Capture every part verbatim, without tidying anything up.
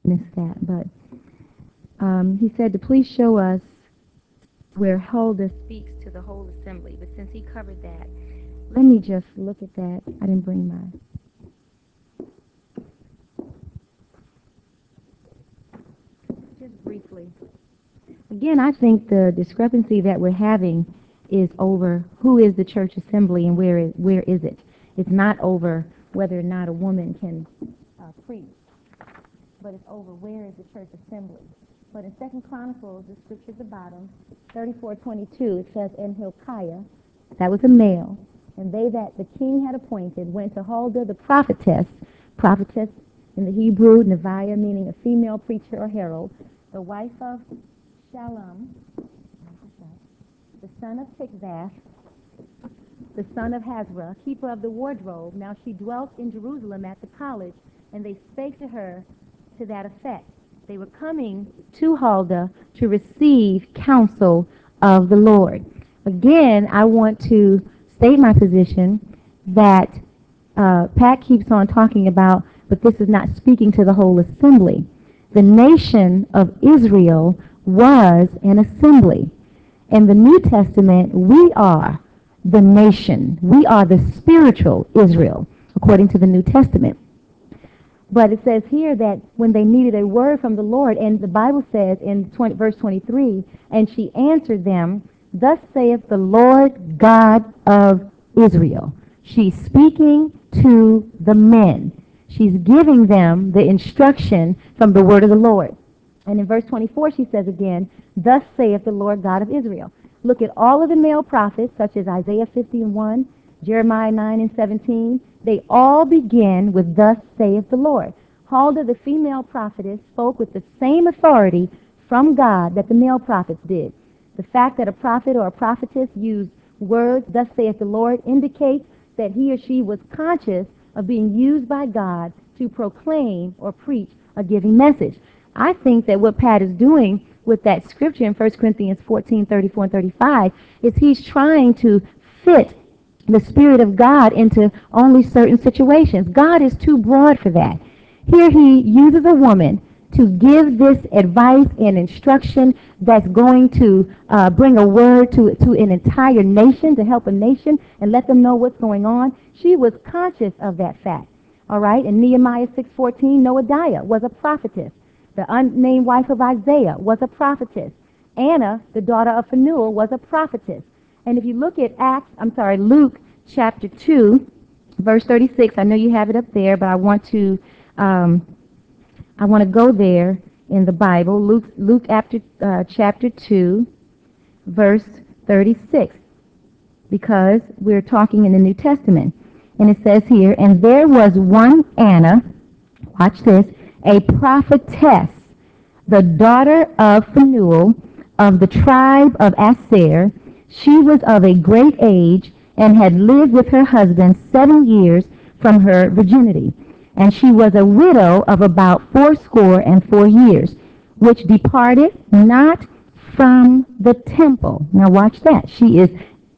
missed that. But um, he said to please show us where Huldah speaks to the whole assembly. But since he covered that, let me just look at that. I didn't bring my. Just briefly. Again, I think the discrepancy that we're having is over who is the church assembly and where is, where is it. It's not over whether or not a woman can uh, preach, but it's over where is the church assembly. But in Second Chronicles, the scripture at the bottom, thirty-four twenty-two, it says, "And Hilkiah, that was a male, and they that the king had appointed went to Huldah the prophetess, prophetess in the Hebrew, Neviah, meaning a female preacher or herald, the wife of Shallum, the son of Tikvath, the son of Hazra, keeper of the wardrobe. Now she dwelt in Jerusalem at the college, and they spake to her to that effect." They were coming to Huldah to receive counsel of the Lord. Again, I want to state my position that uh, Pat keeps on talking about, but this is not speaking to the whole assembly. The nation of Israel was an assembly. In the New Testament, we are the nation. We are the spiritual Israel, according to the New Testament. But it says here that when they needed a word from the Lord, and the Bible says in twenty, verse twenty-three, "And she answered them, Thus saith the Lord God of Israel." She's speaking to the men. She's giving them the instruction from the word of the Lord. And in verse twenty-four, she says again, "Thus saith the Lord God of Israel." Look at all of the male prophets, such as Isaiah fifty and one, Jeremiah nine and seventeen. They all begin with, "Thus saith the Lord." Huldah, the female prophetess, spoke with the same authority from God that the male prophets did. The fact that a prophet or a prophetess used words, "Thus saith the Lord," indicates that he or she was conscious of being used by God to proclaim or preach a giving message. I think that what Pat is doing with that scripture in First Corinthians fourteen, thirty-four and thirty-five is he's trying to fit the Spirit of God into only certain situations. God is too broad for that. Here he uses a woman to give this advice and instruction that's going to uh, bring a word to, to an entire nation, to help a nation and let them know what's going on. She was conscious of that fact. All right? In Nehemiah six fourteen, Noadiah was a prophetess. The unnamed wife of Isaiah was a prophetess. Anna, the daughter of Phanuel, was a prophetess. And if you look at Acts, I'm sorry, Luke chapter two, verse thirty-six, I know you have it up there, but I want to um, I want to go there in the Bible. Luke, Luke after, uh, chapter two, verse thirty-six, because we're talking in the New Testament. And it says here, "And there was one Anna," watch this, "a prophetess, the daughter of Phanuel, of the tribe of Aser. She was of a great age, and had lived with her husband seven years from her virginity. And she was a widow of about fourscore and four years, which departed not from the temple." Now watch that. She is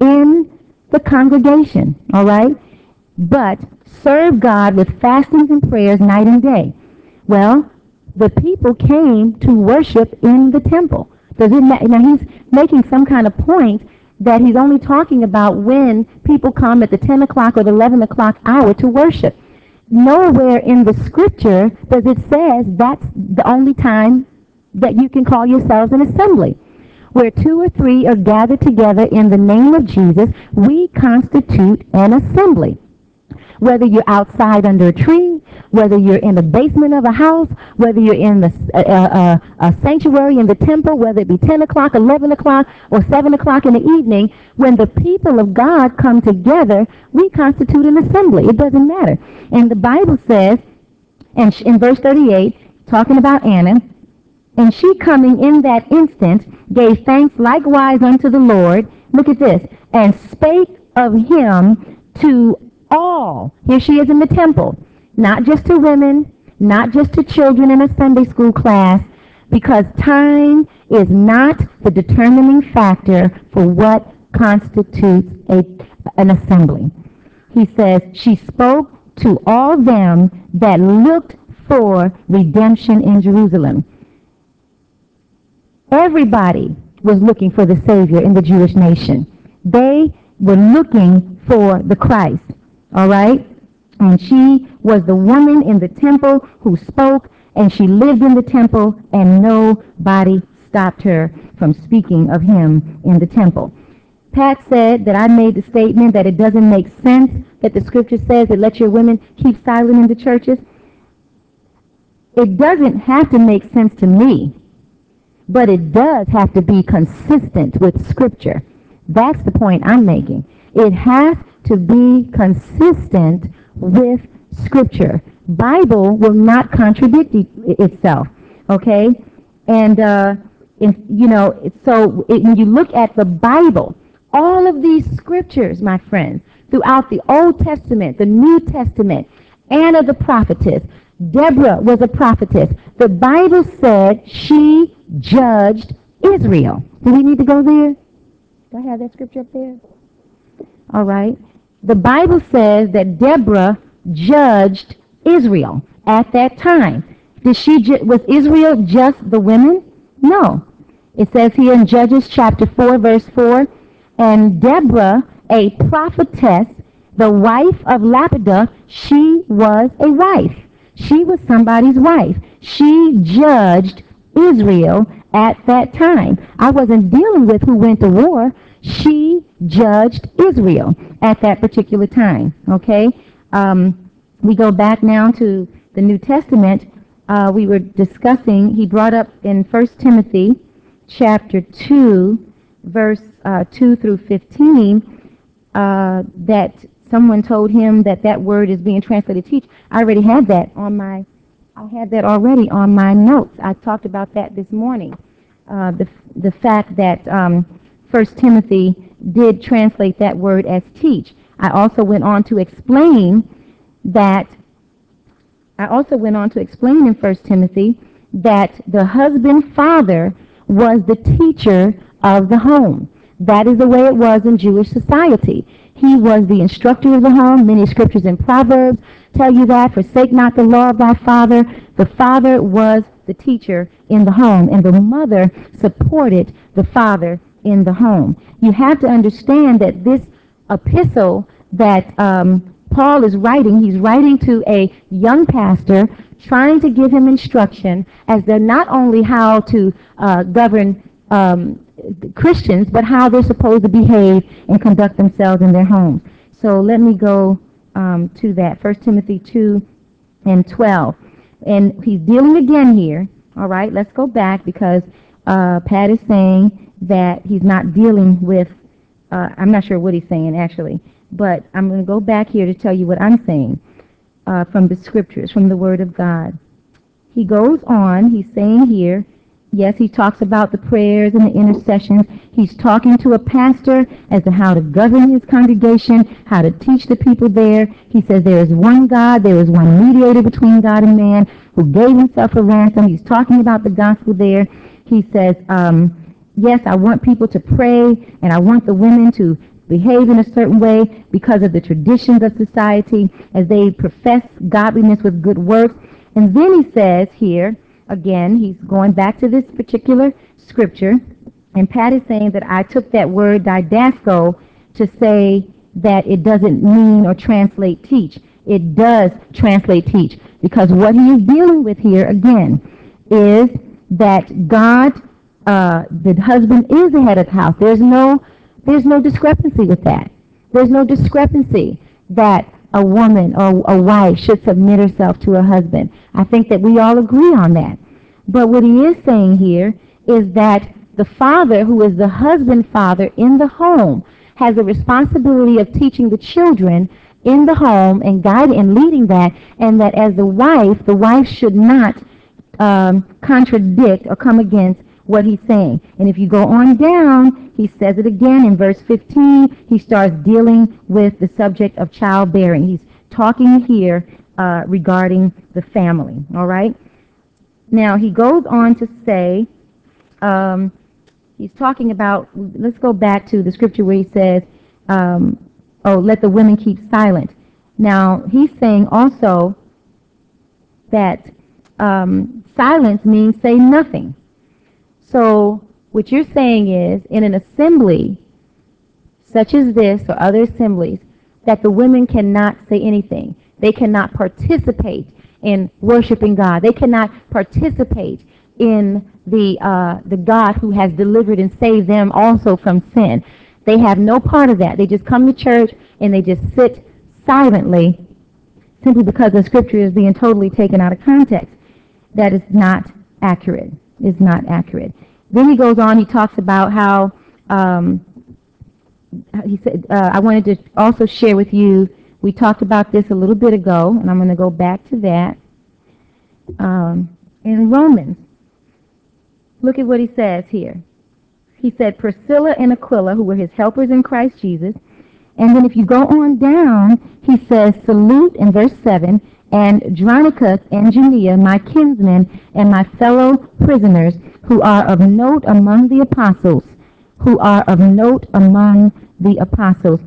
in the congregation, all right? "But served God with fastings and prayers night and day." Well, the people came to worship in the temple. Does it ma- now he's making some kind of point that he's only talking about when people come at the ten o'clock or the eleven o'clock hour to worship. Nowhere in the scripture does it say that's the only time that you can call yourselves an assembly. Where two or three are gathered together in the name of Jesus, we constitute an assembly. Whether you're outside under a tree, whether you're in the basement of a house, whether you're in the uh, uh, uh, sanctuary in the temple, whether it be ten o'clock, eleven o'clock, or seven o'clock in the evening, when the people of God come together, we constitute an assembly. It doesn't matter. And the Bible says, and in verse thirty-eight, talking about Anna, "And she coming in that instant gave thanks likewise unto the Lord," look at this, "and spake of him to all." Here she is in the temple, not just to women, not just to children in a Sunday school class, because time is not the determining factor for what constitutes a, an assembly. He says, "She spoke to all them that looked for redemption in Jerusalem. Everybody was looking for the Savior in the Jewish nation. They were looking for the Christ, all right? And she was the woman in the temple who spoke, and she lived in the temple, and nobody stopped her from speaking of him in the temple. Pat said that I made the statement that it doesn't make sense that the scripture says that let your women keep silent in the churches. It doesn't have to make sense to me, but it does have to be consistent with scripture. That's the point I'm making. It has to be consistent with scripture. Bible will not contradict e- itself, okay? And, uh, if, you know, so it, when you look at the Bible, all of these scriptures, my friends, throughout the Old Testament, the New Testament, Anna the prophetess, Deborah was a prophetess. The Bible said she judged Israel. Do we need to go there? Do I have that scripture up there? All right. The Bible says that Deborah judged Israel at that time. Did she ju- was Israel just the women? No. It says here in Judges chapter four, verse four, and Deborah, a prophetess, the wife of Lapidah, she was a wife. She was somebody's wife. She judged Israel at that time. I wasn't dealing with who went to war. She judged Israel at that particular time. Okay? Um, we go back now to the New Testament. Uh, we were discussing, he brought up in First Timothy chapter two, verse uh, two through fifteen, uh, that someone told him that that word is being translated teach. I already had that on my, I had that already on my notes. I talked about that this morning. Uh, the the fact that um, First Timothy did translate that word as teach. I also went on to explain that I also went on to explain in First Timothy that the husband father was the teacher of the home. That is the way it was in Jewish society. He was the instructor of the home. Many scriptures in Proverbs tell you that. Forsake not the law of thy father. The father was the teacher in the home, and the mother supported the father in the home. You have to understand that this epistle that um, Paul is writing, he's writing to a young pastor, trying to give him instruction as to not only how to uh, govern um, Christians, but how they're supposed to behave and conduct themselves in their homes. So let me go um, to that. First Timothy two and twelve. And he's dealing again here. All right, let's go back because uh, Pat is saying that he's not dealing with, uh, I'm not sure what he's saying actually, but I'm going to go back here to tell you what I'm saying uh, from the scriptures, from the Word of God. He goes on, he's saying here, yes, he talks about the prayers and the intercessions. He's talking to a pastor as to how to govern his congregation, how to teach the people there. He says there is one God, there is one mediator between God and man who gave himself a ransom. He's talking about the gospel there. He says, um, yes, I want people to pray, and I want the women to behave in a certain way because of the traditions of society as they profess godliness with good works. And then he says here, again, he's going back to this particular scripture, and Pat is saying that I took that word didasco to say that it doesn't mean or translate teach. It does translate teach, because what he is dealing with here, again, is that God, uh, the husband is the head of the house. There's no, there's no discrepancy with that. There's no discrepancy that a woman or a wife should submit herself to her husband. I think that we all agree on that. But what he is saying here is that the father, who is the husband father in the home, has a responsibility of teaching the children in the home and guiding and leading that, and that as the wife, the wife should not um, contradict or come against what he's saying. And if you go on down, he says it again in verse fifteen. He starts dealing with the subject of childbearing. He's talking here uh, regarding the family. All right? Now, he goes on to say, um, he's talking about, let's go back to the scripture where he says, um, oh, let the women keep silent. Now, he's saying also that um, silence means say nothing. So what you're saying is, in an assembly such as this or other assemblies, that the women cannot say anything. They cannot participate in worshiping God. They cannot participate in the uh, the God who has delivered and saved them also from sin. They have no part of that. They just come to church and they just sit silently simply because the scripture is being totally taken out of context. That is not accurate. Is not accurate. Then he goes on, he talks about how um, he said, uh, I wanted to also share with you, we talked about this a little bit ago, and I'm going to go back to that. Um, in Romans, look at what he says here. He said, Priscilla and Aquila, who were his helpers in Christ Jesus. And then if you go on down, he says, salute in verse seven, and Andronicus and Junia, my kinsmen and my fellow prisoners, who are of note among the apostles, who are of note among the apostles.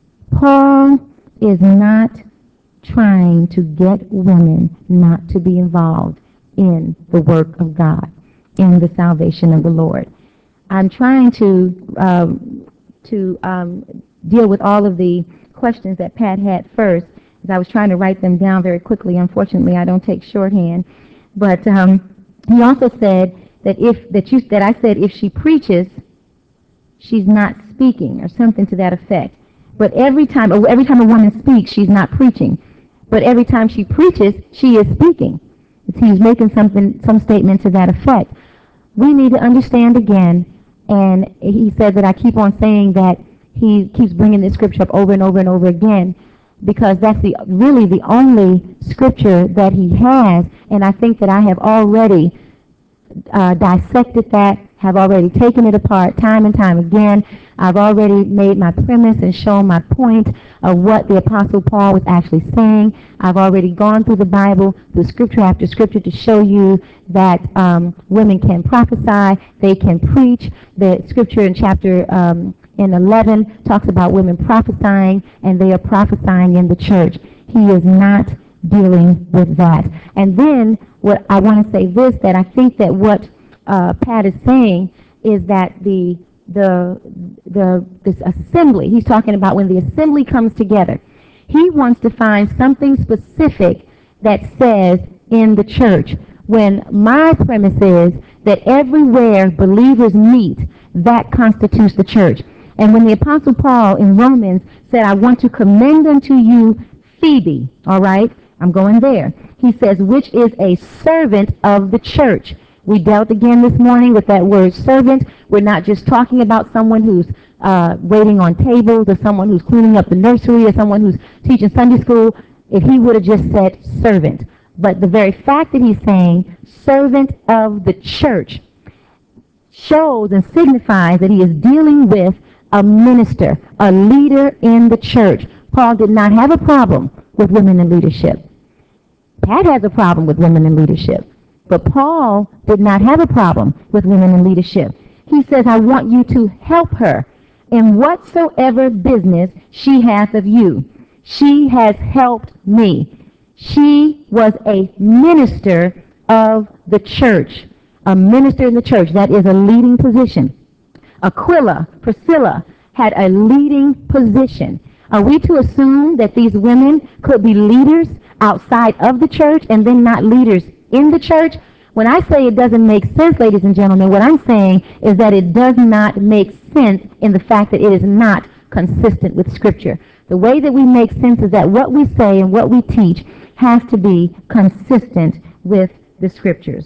Paul is not trying to get women not to be involved in the work of God, in the salvation of the Lord. I'm trying to um, to um, deal with all of the questions that Pat had first, as I was trying to write them down very quickly. Unfortunately, I don't take shorthand. But um, he also said that if that you that I said if she preaches, she's not speaking, or something to that effect. But every time, or every time a woman speaks, she's not preaching. But every time she preaches, she is speaking. He's making something, some statement to that effect. We need to understand again, and he said that I keep on saying that he keeps bringing this scripture up over and over and over again, because that's the really the only scripture that he has, and I think that I have already uh, dissected that, have already taken it apart time and time again. I've already made my premise and shown my point of what the Apostle Paul was actually saying. I've already gone through the Bible, through scripture after scripture, to show you that um, women can prophesy, they can preach. The scripture in chapter um, in eleven talks about women prophesying, and they are prophesying in the church. He is not dealing with that. And then what I want to say this, that I think that what uh, Pat is saying is that the the the this assembly, he's talking about when the assembly comes together, he wants to find something specific that says in the church, when my premise is that everywhere believers meet, that constitutes the church. And when the Apostle Paul in Romans said, I want to commend unto you Phoebe, all right? I'm going there. He says, which is a servant of the church. We dealt again this morning with that word servant. We're not just talking about someone who's uh, waiting on tables, or someone who's cleaning up the nursery, or someone who's teaching Sunday school, if he would have just said servant. But the very fact that he's saying servant of the church shows and signifies that he is dealing with a minister, a leader in the church. Paul did not have a problem with women in leadership. Pat has a problem with women in leadership. But Paul did not have a problem with women in leadership. He says, I want you to help her in whatsoever business she hath of you. She has helped me. She was a minister of the church. A minister in the church. That is a leading position. Aquila, Priscilla, had a leading position. Are we to assume that these women could be leaders outside of the church and then not leaders in the church? When I say it doesn't make sense, ladies and gentlemen, what I'm saying is that it does not make sense in the fact that it is not consistent with Scripture. The way that we make sense is that what we say and what we teach has to be consistent with the Scriptures.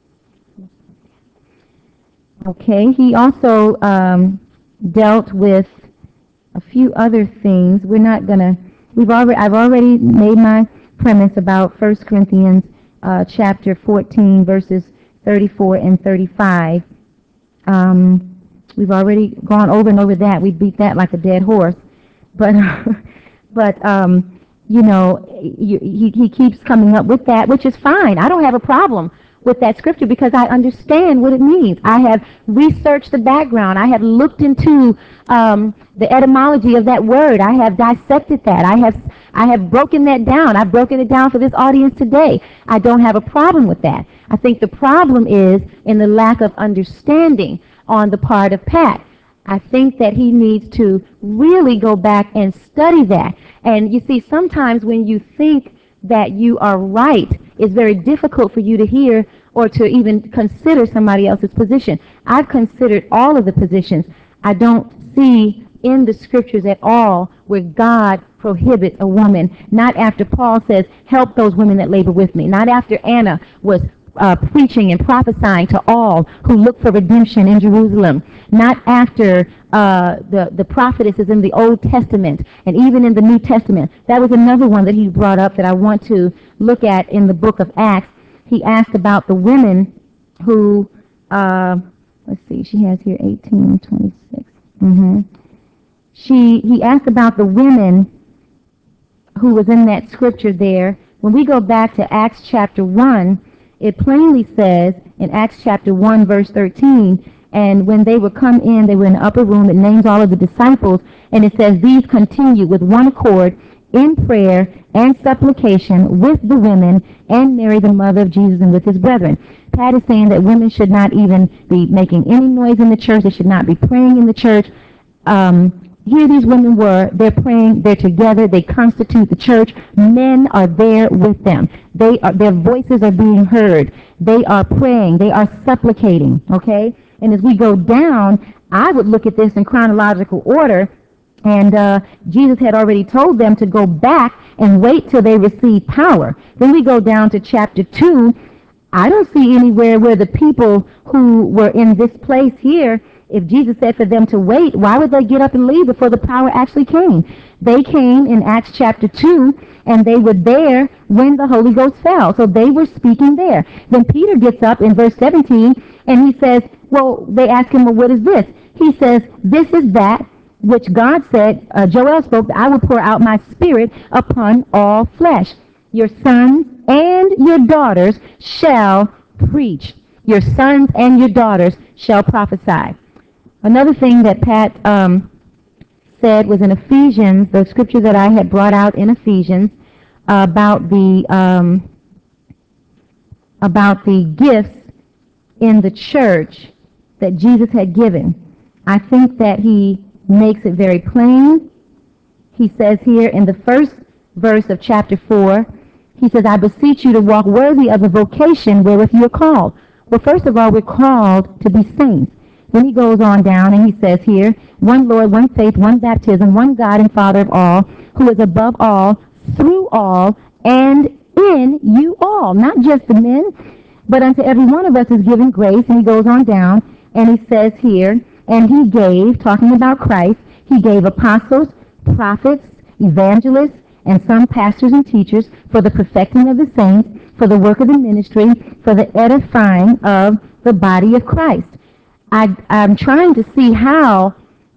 Okay, he also um, dealt with a few other things. We're not gonna. We've already. I've already made my premise about First Corinthians uh, chapter fourteen, verses thirty-four and thirty-five. Um, we've already gone over and over that. We beat that like a dead horse. But, but um, you know, he, he keeps coming up with that, which is fine. I don't have a problem with that scripture because I understand what it means. I have researched the background. I have looked into um, the etymology of that word. I have dissected that. I have I have broken that down. I've broken it down for this audience today. I don't have a problem with that. I think the problem is in the lack of understanding on the part of Pat. I think that he needs to really go back and study that. And you see, sometimes when you think that you are right, it's very difficult for you to hear or to even consider somebody else's position. I've considered all of the positions. I don't see in the scriptures at all where God prohibits a woman. Not after Paul says, help those women that labor with me. Not after Anna was uh, preaching and prophesying to all who look for redemption in Jerusalem. Not after uh, the, the prophetesses in the Old Testament and even in the New Testament. That was another one that he brought up that I want to look at in the book of Acts. He asked about the women who, uh, let's see, she has here eighteen, twenty-six. Mm-hmm. She, he asked about the women who was in that scripture there. When we go back to Acts chapter one, it plainly says in Acts chapter one, verse thirteen, and when they would come in, they were in the upper room. It names all of the disciples, and it says, these continued with one accord in prayer and supplication with the women and Mary, the mother of Jesus, and with his brethren. Pat is saying that women should not even be making any noise in the church. They should not be praying in the church. Um, here these women were, they're praying, they're together, they constitute the church. Men are there with them. They are, their voices are being heard. They are praying, they are supplicating, okay? And as we go down, I would look at this in chronological order, and uh, Jesus had already told them to go back and wait till they receive power. Then we go down to chapter two. I don't see anywhere where the people who were in this place here, if Jesus said for them to wait, why would they get up and leave before the power actually came? They came in Acts chapter two, and they were there when the Holy Ghost fell. So they were speaking there. Then Peter gets up in verse seventeen, and he says, well, they ask him, well, what is this? He says, this is that which God said, uh, Joel spoke, that I will pour out my spirit upon all flesh. Your sons and your daughters shall preach. Your sons and your daughters shall prophesy. Another thing that Pat um, said was in Ephesians, the scripture that I had brought out in Ephesians, uh, about the um, about the gifts in the church that Jesus had given. I think that he makes it very plain. He says here in the first verse of chapter four, he says, I beseech you to walk worthy of the vocation wherewith you are called. Well, first of all, we're called to be saints. Then he goes on down and he says here, one Lord, one faith, one baptism, one God and Father of all, who is above all, through all, and in you all. Not just the men, but unto every one of us is given grace. And he goes on down and he says here, and he gave, talking about Christ, he gave apostles, prophets, evangelists, and some pastors and teachers for the perfecting of the saints, for the work of the ministry, for the edifying of the body of Christ. I, I'm trying to see how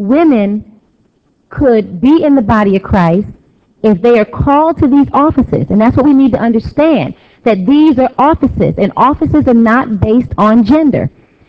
women could be in the body of Christ if they are called to these offices. And that's what we need to understand, that these are offices, and offices are not based on gender.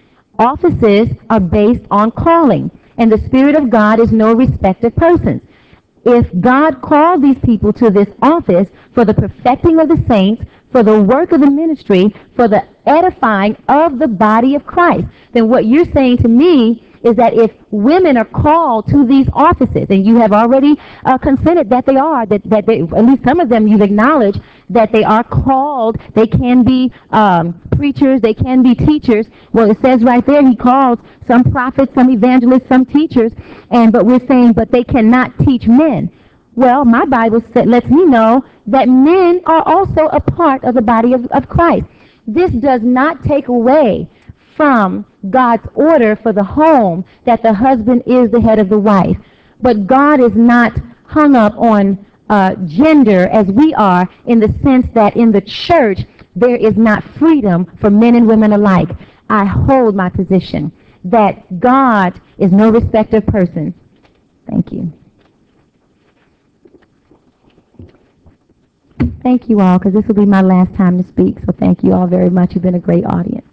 Offices are based on calling, and the Spirit of God is no respecter of persons. If God called these people to this office for the perfecting of the saints, for the work of the ministry, for the edifying of the body of Christ, then what you're saying to me is that if women are called to these offices, and you have already uh, considered that they are, that, that they, at least some of them you've acknowledged that they are called, they can be um, preachers, they can be teachers. Well, it says right there, he calls some prophets, some evangelists, some teachers, and but we're saying, but they cannot teach men. Well, my Bible said, lets me know that men are also a part of the body of, of Christ. This does not take away from God's order for the home that the husband is the head of the wife. But God is not hung up on uh, gender as we are, in the sense that in the church there is not freedom for men and women alike. I hold my position that God is no respecter of persons. Thank you. Thank you all, because this will be my last time to speak. So thank you all very much. You've been a great audience.